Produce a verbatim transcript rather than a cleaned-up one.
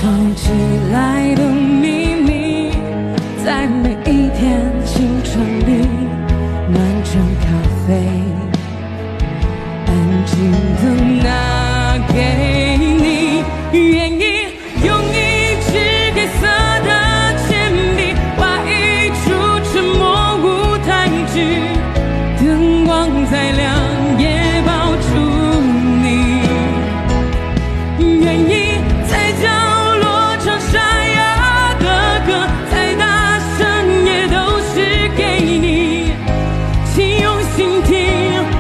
藏起来的秘密，在每一天清晨里暖成咖啡，安静的拿给